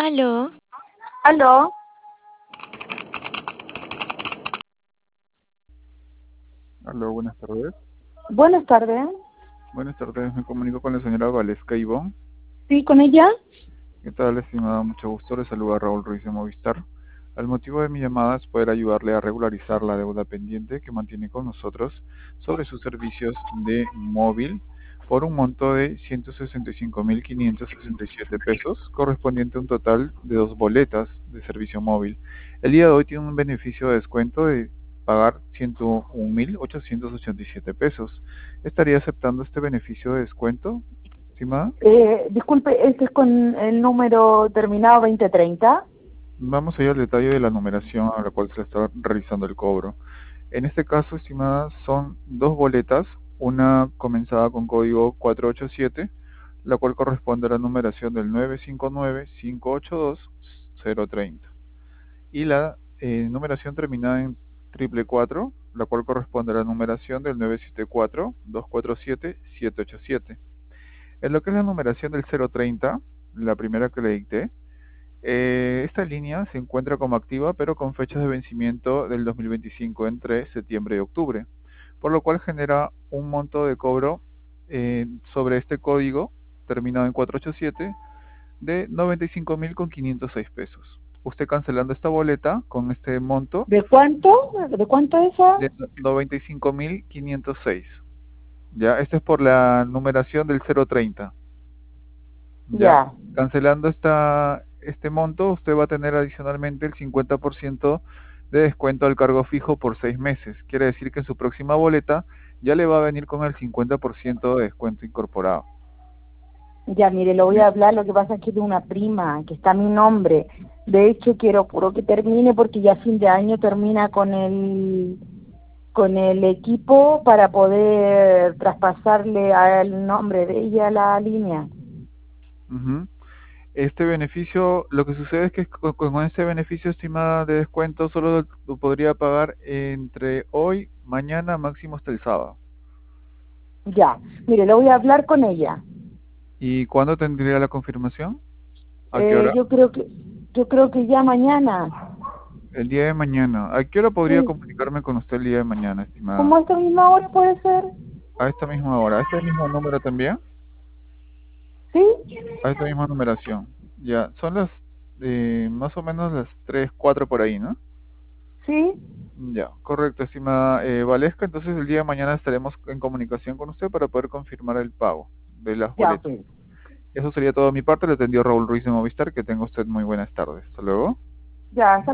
Aló, Aló, Aló, buenas tardes. buenas tardes. Buenas tardes, me comunico con la señora Valesca Ivonne. ¿Sí, con ella? ¿Qué tal, estimada? Mucho gusto, le saluda Raúl Ruiz de Movistar. El motivo de mi llamada es poder ayudarle a regularizar la deuda pendiente que mantiene con nosotros sobre sus servicios de móvil por un monto de 165.567 pesos, correspondiente a un total de 2 boletas de servicio móvil. El día de hoy tiene un beneficio de descuento de pagar 101.887 pesos. ¿Estaría aceptando este beneficio de descuento, estimada? Disculpe, ¿este es con el número terminado 2030? Vamos a ir al detalle de la numeración a la cual se le está realizando el cobro. En este caso, estimada, son 2 boletas, una comenzada con código 487, la cual corresponde a la numeración del 959-582-030, y la numeración terminada en 444, la cual corresponde a la numeración del 974-247-787. En lo que es la numeración del 030, la primera que le dicté, esta línea se encuentra como activa, pero con fechas de vencimiento del 2025 entre septiembre y octubre, por lo cual genera un monto de cobro sobre este código terminado en 487 de 95.506 pesos. Usted cancelando esta boleta con este monto ¿De cuánto? ¿De cuánto es esa? de 95.506. Ya, esto es por la numeración del 030. Ya, Ya, cancelando este monto, usted va a tener adicionalmente el 50% de descuento al cargo fijo por 6 meses. Quiere decir que en su próxima boleta ya le va a venir con el 50% de descuento incorporado. ya, mire, lo voy a hablar, lo que pasa es que es de una prima, que está a mi nombre. De hecho, quiero puro que termine porque ya a fin de año termina con el equipo para poder traspasarle al nombre de ella la línea. Ujú. Este beneficio, lo que sucede es que con este beneficio estimada de descuento solo lo podría pagar entre hoy, mañana, máximo hasta el sábado. Ya, mire, lo voy a hablar con ella. ¿Y cuándo tendría la confirmación? ¿A qué hora? Yo creo que ya mañana. El día de mañana. ¿A qué hora podría Sí. comunicarme con usted el día de mañana, estimada? ¿Cómo a esta misma hora puede ser? A esta misma hora. ¿A este mismo número también? ¿Sí? A esta misma numeración. Ya, son las más o menos las 3 4 por ahí, ¿no? ¿Sí? Ya, correcto, estimada Valesca. Entonces el día de mañana estaremos en comunicación con usted para poder confirmar el pago de las Ya, boletas. ok. Eso sería todo de mi parte. Le atendió Raúl Ruiz de Movistar. Que tenga usted muy buenas tardes. Hasta luego. Ya,